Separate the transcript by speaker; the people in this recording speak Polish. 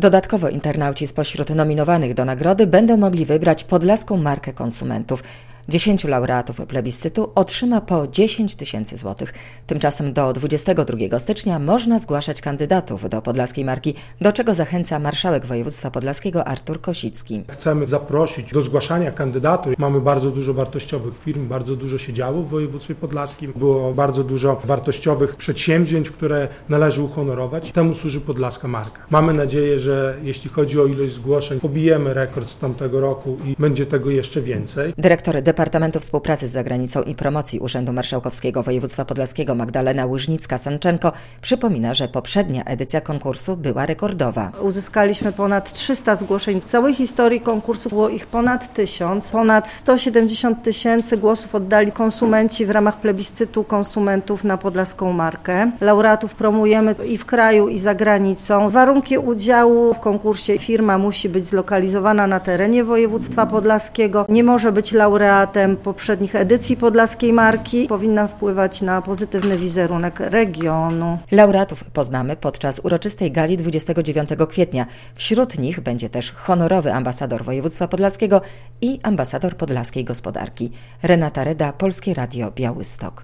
Speaker 1: Dodatkowo internauci spośród nominowanych do nagrody będą mogli wybrać podlaską markę konsumentów. 10 laureatów plebiscytu otrzyma po 10 tysięcy złotych. Tymczasem do 22 stycznia można zgłaszać kandydatów do podlaskiej marki, do czego zachęca marszałek województwa podlaskiego Artur Kosicki.
Speaker 2: Chcemy zaprosić do zgłaszania kandydatur. Mamy bardzo dużo wartościowych firm, bardzo dużo się działo w województwie podlaskim. Było bardzo dużo wartościowych przedsięwzięć, które należy uhonorować. Temu służy podlaska marka. Mamy nadzieję, że jeśli chodzi o ilość zgłoszeń, pobijemy rekord z tamtego roku i będzie tego jeszcze więcej.
Speaker 1: Dyrektor Departamentu Współpracy z Zagranicą i Promocji Urzędu Marszałkowskiego Województwa Podlaskiego Magdalena Łyżnicka-Sanczenko przypomina, że poprzednia edycja konkursu była rekordowa.
Speaker 3: Uzyskaliśmy ponad 300 zgłoszeń. W całej historii konkursu było ich ponad 1000. Ponad 170 tysięcy głosów oddali konsumenci w ramach plebiscytu konsumentów na podlaską markę. Laureatów promujemy i w kraju, i za granicą. Warunki udziału w konkursie: firma musi być zlokalizowana na terenie województwa podlaskiego, nie może być laureatem poprzednich edycji podlaskiej marki, powinna wpływać na pozytywny wizerunek regionu.
Speaker 1: Laureatów poznamy podczas uroczystej gali 29 kwietnia. Wśród nich będzie też honorowy ambasador województwa podlaskiego i ambasador podlaskiej gospodarki. Renata Reda, Polskie Radio Białystok.